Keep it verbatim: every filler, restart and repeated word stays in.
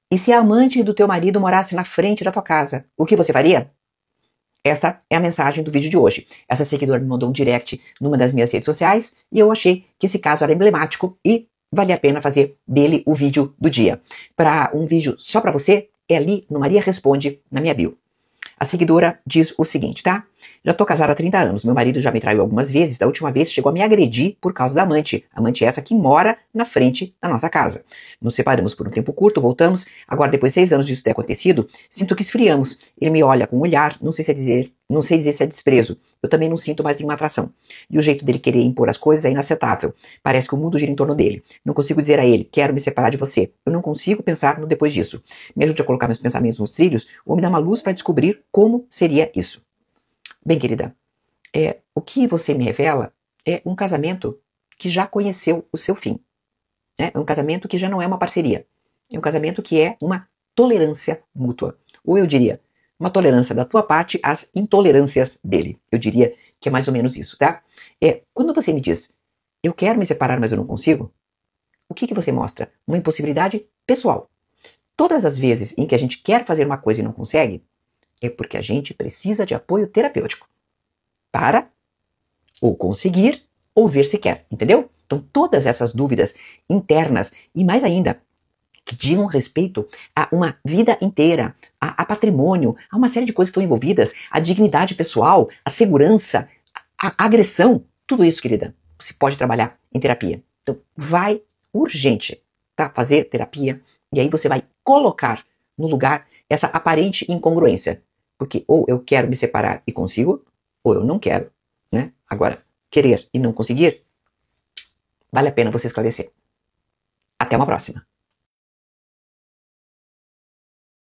E se a amante do teu marido morasse na frente da tua casa, o que você faria? Essa é a mensagem do vídeo de hoje. Essa seguidora me mandou um direct numa das minhas redes sociais e eu achei que esse caso era emblemático e valia a pena fazer dele o vídeo do dia. Para um vídeo só para você, é ali no Maria Responde, na minha bio. A seguidora diz o seguinte, tá? Já tô casada há trinta anos, meu marido já me traiu algumas vezes, da última vez chegou a me agredir por causa da amante. Amante essa que mora na frente da nossa casa. Nos separamos por um tempo curto, voltamos, agora depois de seis anos disso ter acontecido, sinto que esfriamos. Ele me olha com um olhar, não sei se é dizer, não sei dizer se é desprezo. Eu também não sinto mais nenhuma atração. E o jeito dele querer impor as coisas é inaceitável. Parece que o mundo gira em torno dele. Não consigo dizer a ele, quero me separar de você. Eu não consigo pensar no depois disso. Me ajude a colocar meus pensamentos nos trilhos ou me dá uma luz para descobrir como seria isso. Bem, querida, é, o que você me revela é um casamento que já conheceu o seu fim. Né? É um casamento que já não é uma parceria. É um casamento que é uma tolerância mútua. Ou eu diria, uma tolerância da tua parte às intolerâncias dele. Eu diria que é mais ou menos isso, tá? É, quando você me diz, eu quero me separar, mas eu não consigo, o que, que você mostra? Uma impossibilidade pessoal. Todas as vezes em que a gente quer fazer uma coisa e não consegue, é porque a gente precisa de apoio terapêutico para ou conseguir ou ver se quer, entendeu? Então todas essas dúvidas internas e mais ainda que digam respeito a uma vida inteira, a, a patrimônio, a uma série de coisas que estão envolvidas, a dignidade pessoal, a segurança, a, a agressão, tudo isso, querida, você pode trabalhar em terapia. Então vai urgente, tá? Fazer terapia e aí você vai colocar no lugar essa aparente incongruência. Porque ou eu quero me separar e consigo, ou eu não quero, né? Agora, querer e não conseguir, vale a pena você esclarecer. Até uma próxima.